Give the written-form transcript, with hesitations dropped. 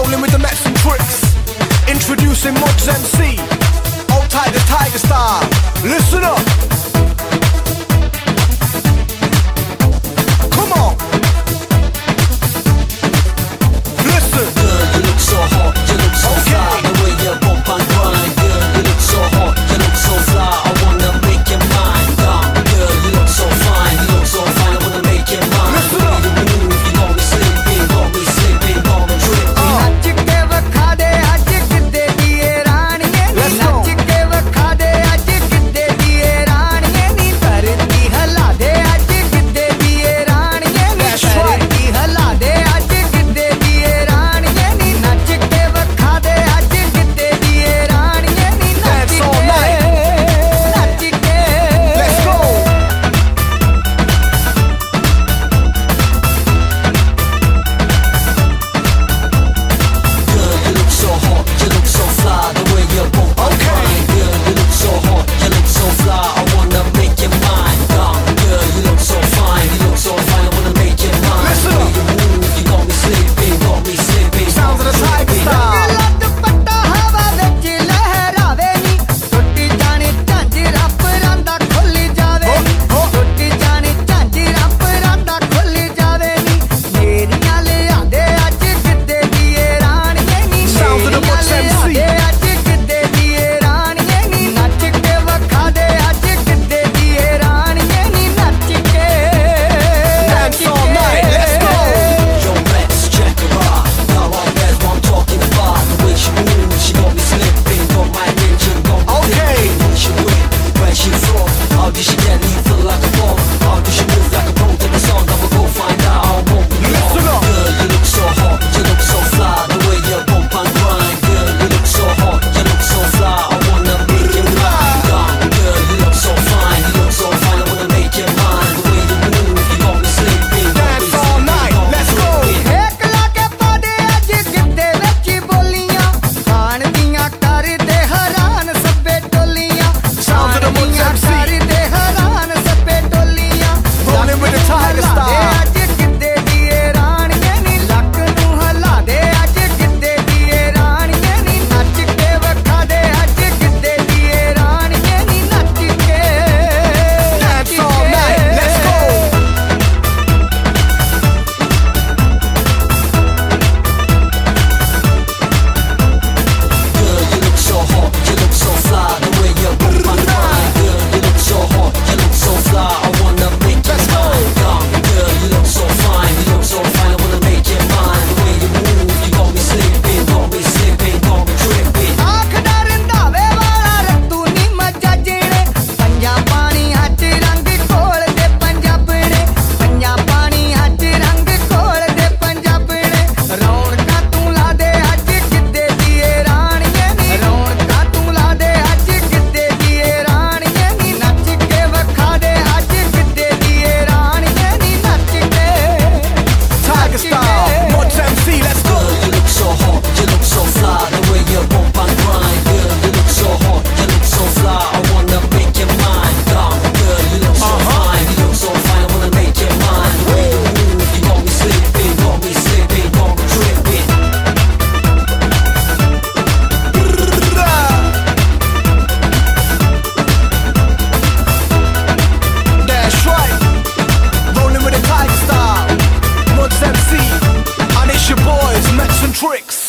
Rolling with the Mets and Tricks. Introducing Mods MC. Old Tiger style. Listen up. Come on. Listen. Girl, you look so hot, you look so fly. The way you bump and grind. Girl, you look so hot, you look so fly. I wanna make you mine. Girl, you look so fine, you look so fine. I wanna make you mine. Listen up. The way you move, you got me sleeping, got me tripping. नच के वखा दे अज किते दिए रानिए नी नच के वखा दे अज किते दिए रानिए नी धरती हला दे अज किते दिए रानिए नी धरती हला दे अज किते दिए रानिए नी नच के वखा दे अज किते दिए रानिए नी नच के Let's go. Girl, you look so hot, you look so fly. The way you bump and grind. Girl, you look so hot, you look so fly. I wanna make you mine. Girl, you look so fine, you look so fine. I wanna make you mine. Listen The way up. you move, you got me sleeping, Sounds of the Tiger style. ਲੱਤ ਪੱਟਾ ਹਵਾ ਵਿੱਚ ਲਹਿਰਾਵੇ ਨੀ ਟੁੱਟ ਜਾਣੀ ਝਾਂਜਰਾਂ ਪਰਾਂ ਦਾ ਖੁੱਲ ਜਾਵੇ ਨੀ ਟੁੱਟ ਜਾਣੀ ਝਾਂਜਰਾਂ ਪਰਾਂ ਦਾ ਖੁੱਲ ਜਾਵੇ ਨੀ ਮੇਰੀਆਂ ਲਿਆਂਦੇ ਅੱਜ ਕਿਤੇ ਦੀਏ ਰਾਣੀਏ ਨੀ Sounds of the Mods MC. ਲਿਆਂਦੇ ਅੱਜ ਕਿਤੇ ਦੀਏ ਰਾਣੀਏ ਨੀ ਨੱਚ ਕੇ ਵਖਾ ਦੇ ਅੱਜ ਕਿਤੇ ਦੀਏ ਰਾਣੀਏ ਨੀ ਨੱਚ ਕੇ Dance all night. Let's go. Yo, let's check her out. Now I guess what I'm talking about. The way she moves, she got me slipping. Got my attention, got me Okay. thinking. Who she with? Where she from? How did she get me feel like a bomb? How did she move like a pro to the song? I will go find out. I won't be long. Listen up. Girl, you look so hot, you look so fly. The way you bump and grind. Girl, you look so hot, you look so fly. I wanna make you mine. Girl, you look so fine, you look so fine. I wanna make you mine. The way you move, you got me sleeping. Dance all night. Let's go. ਏਕ ਲਾ ਕੇ ਪਾਦੇ ਅੱਜ ਕਿਤੇ ਵਿੱਚ ਬੋਲੀਆਂ ਖਾਣ ਦੀਆਂ ਕਰਦੇ ਹੈਰਾਨ ਸੱਬੇ ਟੋਲੀਆਂ Sounds of the Mods MC. ਕਰਦੇ ਹੈਰਾਨ ਸੱਬੇ ਟੋਲੀਆਂ Rolling with the Tiger style. ਅੱਜ ਕਿਤੇ ਦੀਏ ਰਾਣੀਏ ਨੀ ਲੱਕ ਨੂੰ ਹਲਾ ਦੇ ਅੱਜ ਕਿਤੇ ਦੀਏ ਰਾਣੀਏ ਨੀ ਨੱਚ ਕੇ ਵਖਾ ਦੇ ਅੱਜ ਕਿਤੇ ਦੀਏ ਰਾਣੀਏ ਨੀ ਨੱਚ ਕੇ Dance all night. Let's go. Girl, you look so hot, you look so fly. The way you bump and grind. Girl, you look so hot, you look so fly. I wanna make you mine. Girl, you look so fine, you look so fine. I wanna make you mine. The way you move, you got me sleeping, got me tripping. ਆਖ ਦਾ ਰੰਧਾਵੇ ਵਾਲਾ ਰੱਤੂ ਨੀ ਮੱਜਣੇ ਪੰਜਾਂ ਪਾਣੀਆਂ 'ਚ ਰੰਗ ਘੋਲ ਦੇ ਪੰਜਾਬਣੇ ਪੰਜਾਂ ਪਾਣੀਆਂ 'ਚ ਰੰਗ ਘੋਲ ਦੇ ਪੰਜਾਬਣੇ ਰੌਣਕਾਂ ਤੂੰ ਲਾ ਦੇ ਅੱਜ ਕਿਤੇ ਦੀਏ ਰਾਣੀਏ ਨੀ ਰੌਣਕਾਂ ਤੂੰ ਲਾ ਦੇ ਅੱਜ ਕਿਤੇ ਦੀਏ ਰਾਣੀਏ ਨੀ ਨੱਚ ਕੇ ਵਖਾ ਦੇ ਅੱਜ ਕਿਤੇ ਦੀਏ ਰਾਣੀਏ ਨੀ ਨੱਚ ਕੇ Tiger style. Mods MC. Let's go. Girl, you look so hot, you look so fly. The way you bump and grind. Girl, you look so hot, you look so fly. I wanna make you mine. Girl, you look so fine, you look so fine. I wanna make you mine. The way you move, you got me sleeping, got me tripping. That's right. Rolling with the Tiger style. Mods MC. And it's your boys, Mets and Tricks.